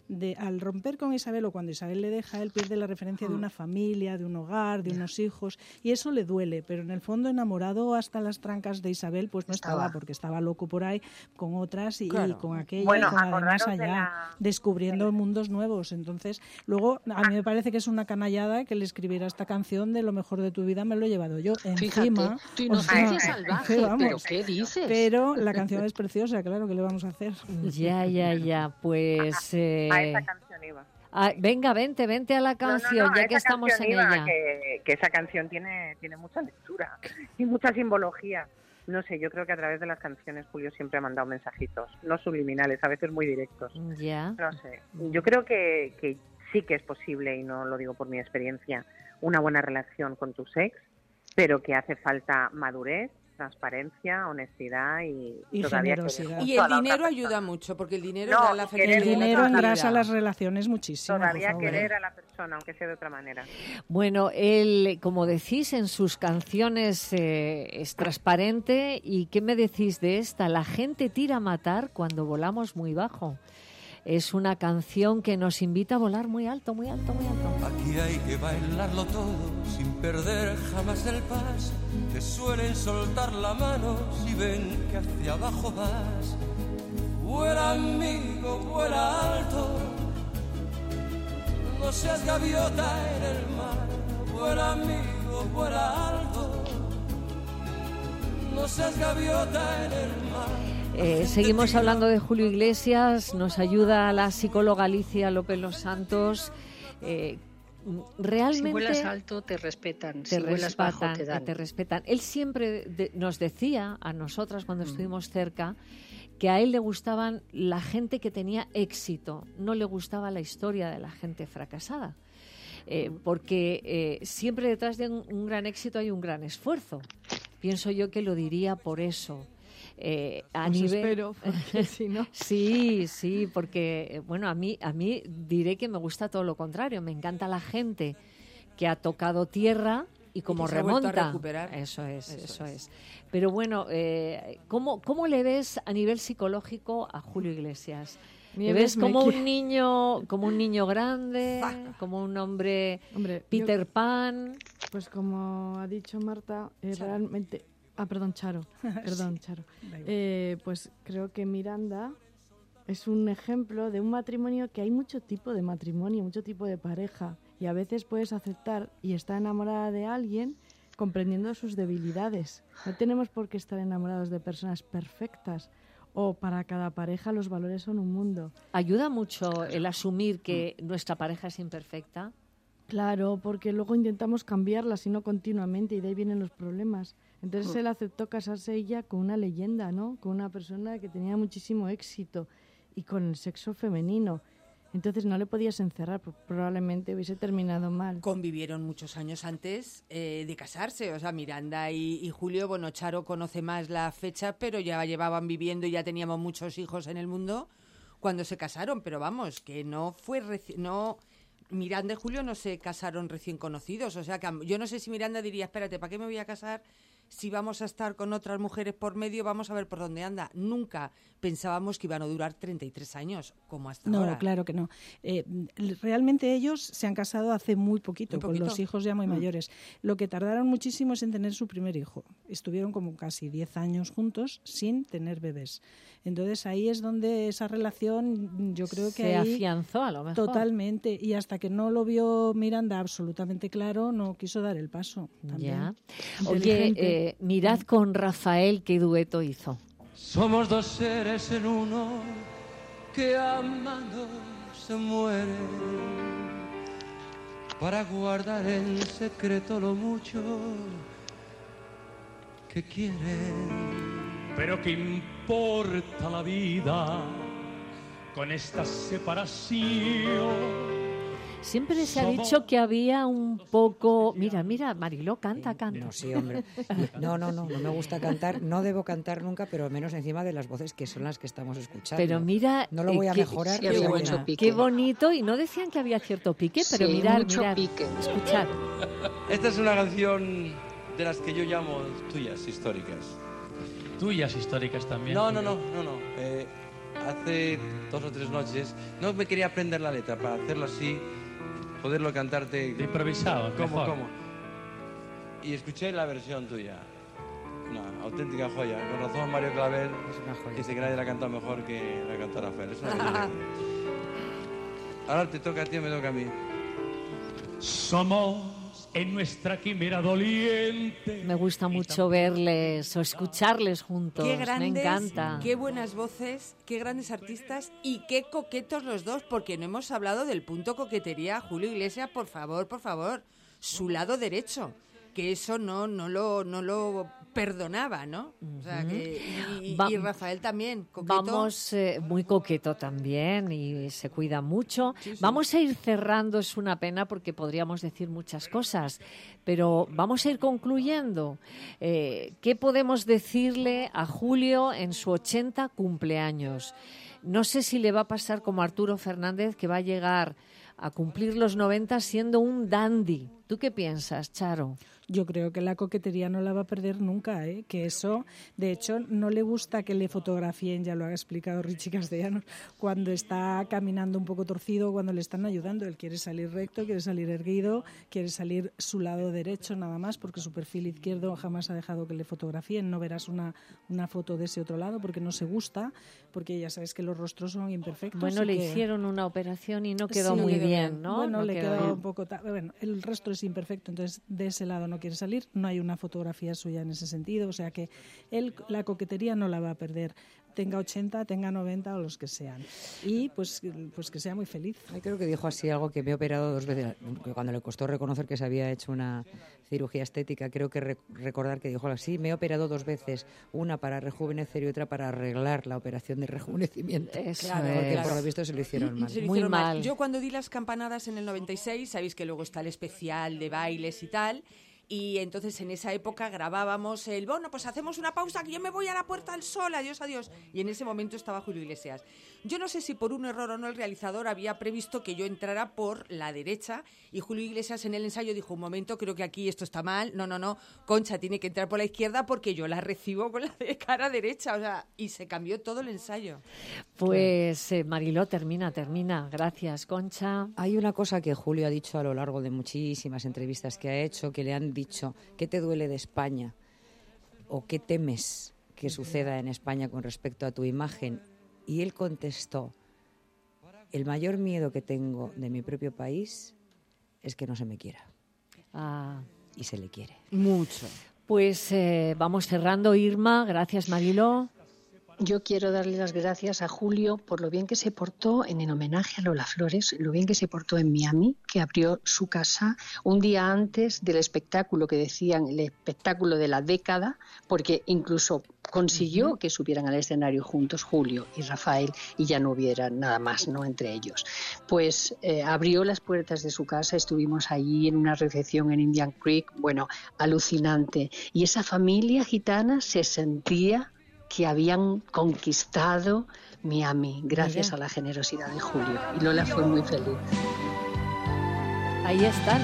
al romper con Isabel, o cuando Isabel le deja, él pierde la referencia de una familia, de un hogar, de unos hijos, y eso le duele, pero en el fondo enamorado hasta las trancas de Isabel pues no estaba, porque estaba loco por ahí con otras y con aquella, y con la de más allá, descubriendo mundos nuevos. Entonces, luego a mí me parece que es una canallada que le escribiera esta canción de Lo mejor de tu vida me lo he llevado yo. Encima, tu inocencia salvaje, ¿pero qué dices? Pero la canción es preciosa, claro, ¿qué le vamos a hacer? Ya, pues... A esa canción iba. Venga, vente a la canción, ya que estamos en ella. Que esa canción tiene mucha lectura y mucha simbología. No sé, yo creo que a través de las canciones Julio siempre ha mandado mensajitos, no subliminales, a veces muy directos. Ya. No sé, yo creo que sí que es posible, y no lo digo por mi experiencia, una buena relación con tu ex, pero que hace falta madurez, transparencia, honestidad y generosidad. Y el dinero ayuda mucho, porque el dinero da la felicidad. El dinero engrasa las relaciones muchísimo. Todavía querer a la persona, aunque sea de otra manera. Bueno, él, como decís en sus canciones, es transparente. ¿Y qué me decís de esta? La gente tira a matar cuando volamos muy bajo. Es una canción que nos invita a volar muy alto, muy alto, muy alto. Aquí hay que bailarlo todo sin perder jamás el paso. Te suelen soltar la mano si ven que hacia abajo vas. Vuela amigo, vuela alto. No seas gaviota en el mar. Vuela amigo, vuela alto. No seas gaviota en el mar. Seguimos hablando de Julio Iglesias, nos ayuda la psicóloga Alicia López Los Santos. Realmente, si vuelas alto te respetan, si vuelas bajo te dan. Te respetan. Él siempre nos decía a nosotras cuando estuvimos cerca que a él le gustaban la gente que tenía éxito, no le gustaba la historia de la gente fracasada. Porque siempre detrás de un gran éxito hay un gran esfuerzo. Pienso yo que lo diría por eso. A nivel... espero, porque si no... Sí, porque bueno, a mí diré que me gusta todo lo contrario. Me encanta la gente que ha tocado tierra y como remonta. A recuperar. Eso es. Pero bueno, ¿cómo le ves a nivel psicológico a Julio Iglesias? ¿Le ves como un niño grande, como un hombre Peter Pan? Pues como ha dicho Marta, realmente... perdón, Charo. Pues creo que Miranda es un ejemplo de un matrimonio, que hay mucho tipo de matrimonio, mucho tipo de pareja, y a veces puedes aceptar y estar enamorada de alguien comprendiendo sus debilidades. No tenemos por qué estar enamorados de personas perfectas, o para cada pareja los valores son un mundo. ¿Ayuda mucho el asumir que nuestra pareja es imperfecta? Claro, porque luego intentamos cambiarla, sino continuamente, y de ahí vienen los problemas. Entonces él aceptó casarse ella con una leyenda, ¿no? Con una persona que tenía muchísimo éxito y con el sexo femenino. Entonces no le podías encerrar, probablemente hubiese terminado mal. Convivieron muchos años antes de casarse, o sea, Miranda y Julio, bueno, Charo conoce más la fecha, pero ya llevaban viviendo y ya teníamos muchos hijos en el mundo cuando se casaron, pero vamos, que no fue... Miranda y Julio no se casaron recién conocidos, o sea que yo no sé si Miranda diría, espérate, ¿para qué me voy a casar si vamos a estar con otras mujeres por medio? Vamos a ver por dónde anda. Nunca pensábamos que iban a durar 33 años, como hasta ahora. No, claro que no. Realmente ellos se han casado hace muy poquito, con los hijos ya muy mayores. Lo que tardaron muchísimo es en tener su primer hijo. Estuvieron como casi 10 años juntos sin tener bebés. Entonces ahí es donde esa relación, yo creo que se ahí afianzó a lo mejor. Totalmente. Y hasta que no lo vio Miranda absolutamente claro, no quiso dar el paso. También. Ya. Oye, mirad con Rafael qué dueto hizo. Somos dos seres en uno que amando se mueren para guardar en secreto lo mucho que quieren. Pero qué importa la vida con esta separación. Siempre se ha dicho que había un poco... Mira, Mariló, canta. No, sí, hombre. No me gusta cantar. No debo cantar nunca, pero menos encima de las voces que son las que estamos escuchando. Pero mira... No lo voy a mejorar. Qué bonito. Y no decían que había cierto pique, pero mirad. Escuchad. Esta es una canción de las que yo llamo tuyas históricas. ¿Tuyas históricas también? No. hace 2 o 3 noches, no me quería aprender la letra para hacerlo así, poderlo cantarte... De improvisado, ¿Cómo? mejor. Y escuché la versión tuya. Una auténtica joya. Con razón Mario Clavel dice que nadie la ha cantado mejor que la cantó Rafael. Es una belleza. Ahora te toca a ti o me toca a mí. Somos en nuestra quimera doliente. Me gusta mucho verles o escucharles juntos. Qué grandes, me encanta. Qué buenas voces, qué grandes artistas y qué coquetos los dos, porque no hemos hablado del punto coquetería. Julio Iglesias, por favor, su lado derecho, que eso no lo perdonaba, ¿no? O sea, que, y Rafael también, coqueto. Vamos, muy coqueto también y se cuida mucho. Sí. Vamos a ir cerrando, es una pena porque podríamos decir muchas cosas, pero vamos a ir concluyendo. ¿Qué podemos decirle a Julio en su 80 cumpleaños? No sé si le va a pasar como a Arturo Fernández, que va a llegar a cumplir los 90 siendo un dandy. ¿Tú qué piensas, Charo? Yo creo que la coquetería no la va a perder nunca, que eso, de hecho, no le gusta que le fotografíen, ya lo ha explicado Richie Castellanos, cuando está caminando un poco torcido, cuando le están ayudando. Él quiere salir recto, quiere salir erguido, quiere salir su lado derecho nada más, porque su perfil izquierdo jamás ha dejado que le fotografíen. No verás una foto de ese otro lado porque no se gusta, porque ya sabes que los rostros son imperfectos. Bueno, le hicieron una operación y no quedó muy bien, ¿no? Bueno, no le quedó quedó un poco... Bueno, el resto es imperfecto, entonces de ese lado no quiere salir, no hay una fotografía suya en ese sentido, o sea que él la coquetería no la va a perder, tenga 80, tenga 90 o los que sean, y pues que sea muy feliz. Creo que dijo así algo, que me he operado 2 veces, que cuando le costó reconocer que se había hecho una cirugía estética, creo que recordar que dijo así: me he operado 2 veces, una para rejuvenecer y otra para arreglar la operación de rejuvenecimiento. Claro, porque por lo visto se lo hicieron mal. Muy mal. Yo cuando di las campanadas en el 96, sabéis que luego está el especial de bailes y tal, y entonces en esa época grabábamos pues hacemos una pausa que yo me voy a la Puerta del Sol, adiós, y en ese momento estaba Julio Iglesias. Yo no sé si por un error o no el realizador había previsto que yo entrara por la derecha, y Julio Iglesias en el ensayo dijo: un momento, creo que aquí esto está mal, no, Concha tiene que entrar por la izquierda porque yo la recibo con la de cara derecha, o sea, y se cambió todo el ensayo. Pues Mariló, termina. Gracias, Concha. Hay una cosa que Julio ha dicho a lo largo de muchísimas entrevistas que ha hecho, que le han dicho: ¿qué te duele de España? ¿O qué temes que suceda en España con respecto a tu imagen? Y él contestó: el mayor miedo que tengo de mi propio país es que no se me quiera. Y se le quiere. Mucho. Pues vamos cerrando, Irma. Gracias, Mariló. Yo quiero darle las gracias a Julio por lo bien que se portó en el homenaje a Lola Flores, lo bien que se portó en Miami, que abrió su casa un día antes del espectáculo que decían el espectáculo de la década, porque incluso consiguió que subieran al escenario juntos Julio y Rafael y ya no hubiera nada más, ¿no?, entre ellos. Pues abrió las puertas de su casa, estuvimos allí en una recepción en Indian Creek, bueno, alucinante. Y esa familia gitana se sentía que habían conquistado Miami gracias a la generosidad de Julio. Y Lola fue muy feliz. Ahí están.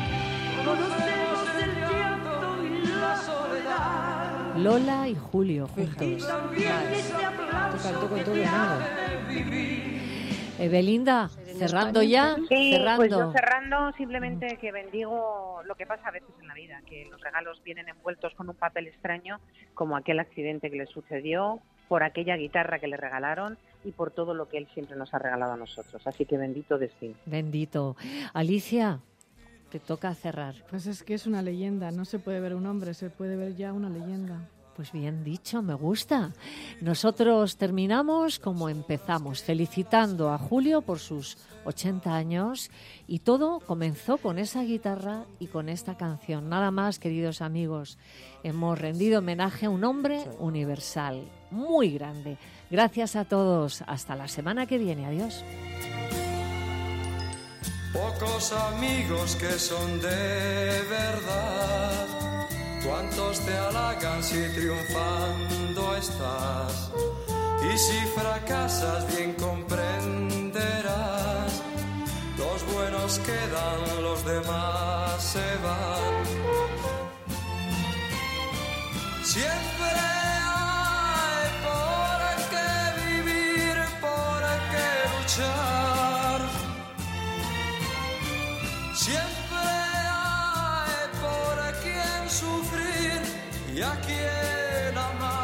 Lola y Julio juntos. Cantó con todo el mundo. Belinda, cerrando ya. Sí, cerrando. Pues yo cerrando, simplemente que bendigo lo que pasa a veces en la vida, que los regalos vienen envueltos con un papel extraño, como aquel accidente que le sucedió, por aquella guitarra que le regalaron y por todo lo que él siempre nos ha regalado a nosotros. Así que bendito destino. Bendito. Alicia, te toca cerrar. Pues es que es una leyenda, no se puede ver un hombre, se puede ver ya una leyenda. Pues bien dicho, me gusta. Nosotros terminamos como empezamos, felicitando a Julio por sus 80 años, y todo comenzó con esa guitarra y con esta canción. Nada más, queridos amigos, hemos rendido homenaje a un hombre universal, muy grande. Gracias a todos, hasta la semana que viene, adiós. Pocos amigos que son de verdad, cuántos te halagan si triunfando estás, y si fracasas bien comprenderás, los buenos quedan, los demás se van. Siempre hay por qué vivir y a quien amar.